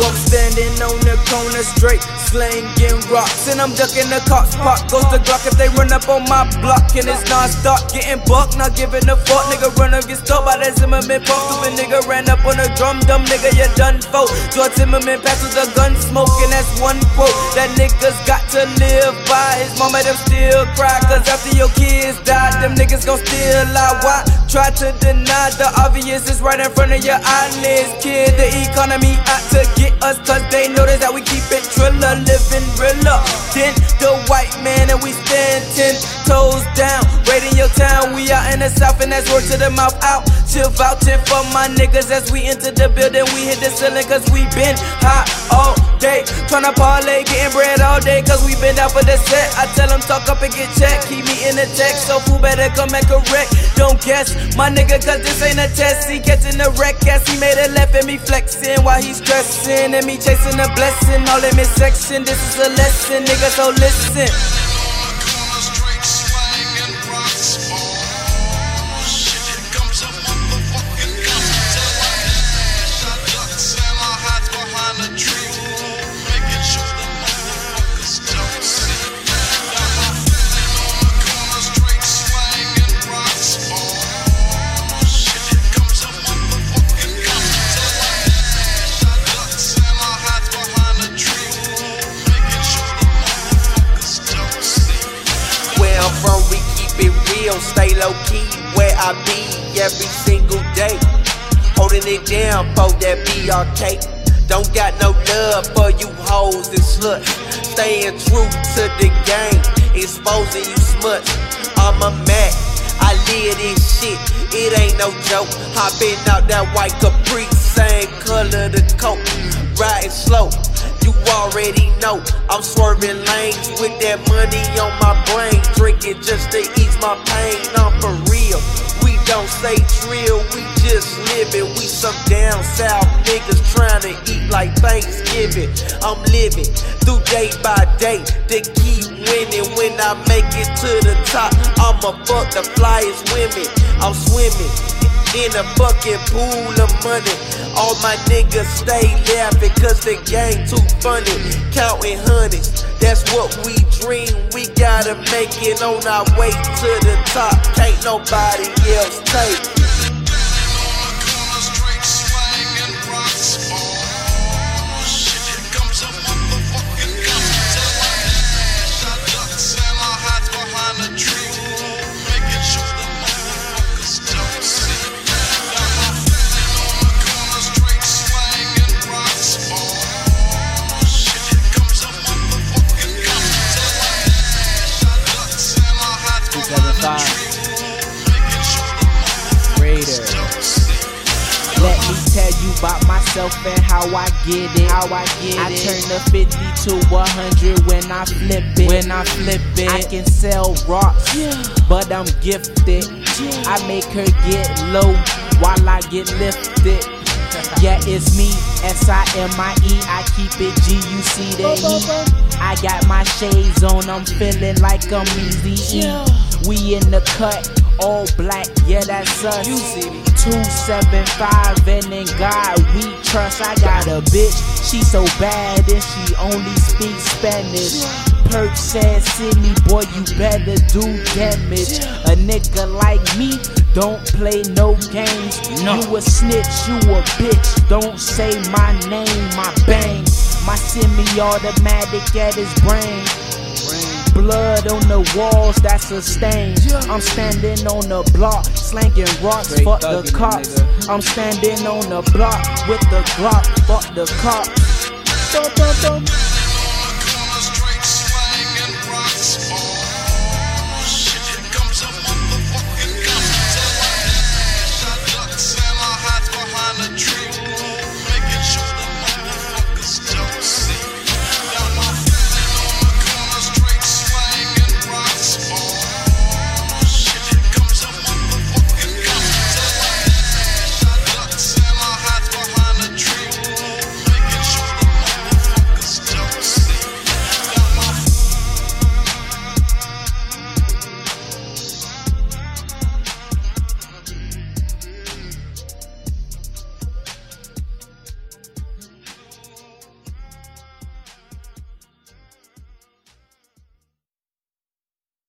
I'm standing on the corner straight, slanging rocks, and I'm ducking the cops. Pop goes the Glock if they run up on my block, and it's non-stop getting bucked, not giving a fuck. Nigga run up, get stuck by that Zimmerman pump. Stupid nigga ran up on a drum, dumb nigga, you done for. George Zimmerman passes a gun smoke, and that's one quote that niggas got to live by. His mama them still cry, cause after your kids die, them niggas gon' still lie. Why try to deny the obvious is right in front of your eyelids? Kid, the economy out to get us, cause they notice that we keep it triller, living realer than the white man, and we stand 10 toes down. Raiding your town, we out in the south, and that's word to the mouth out. Chill vouching for my niggas as we enter the building. We hit the ceiling cause we been hot all day, tryna parlay, getting bread all day, cause we been out for the set. I tell them talk up and get checked, keep me in the text, so fool better come and correct. Don't guess my nigga, cause this ain't a test. He catching the wreck as he made a left, and me flexing while he stressing, and me chasing a blessing. All in midsection, this is a lesson, nigga, so listen. From we keep it real, stay low key where I be every single day, holding it down for that BRK. Don't got no love for you hoes and sluts, staying true to the game, exposing you smuts. I'm a Mac, I live this shit, it ain't no joke. Hopping out that white Capri, same color the coat, riding slow. You already know I'm swerving lanes with that money on my brain, drinking just to ease my pain. I'm for real, we don't say drill, we just live it. We some down south niggas trying to eat like Thanksgiving. I'm living through day by day to keep winning. When I make it to the top, I'ma fuck the flyest women. I'm swimming in a fucking pool of money. All my niggas stay laughing cause the game too funny. Counting hundreds, that's what we dream. We gotta make it on our way to the top. Can't nobody else take. Raiders. Let me tell you about myself and how I get it. I turn the 50 to 100 when I flip it. I can sell rocks, but I'm gifted. I make her get low while I get lifted. Yeah, it's me, S-I-M-I-E. I keep it G, you see the E. I got my shades on, I'm feeling like I'm Easy-E. We in the cut, all black, yeah, that's us. 275, and in God we trust. I got a bitch, she so bad and she only speaks Spanish. Perk said, "Sydney boy, you better do damage." A nigga like me don't play no games. You a snitch, you a bitch. Don't say my name, my bang. My semi-automatic at his brain. Blood on the walls, that's a stain. I'm standing on the block, slanging rocks, fuck the cops. I'm standing on the block with the Glock, fuck the cops.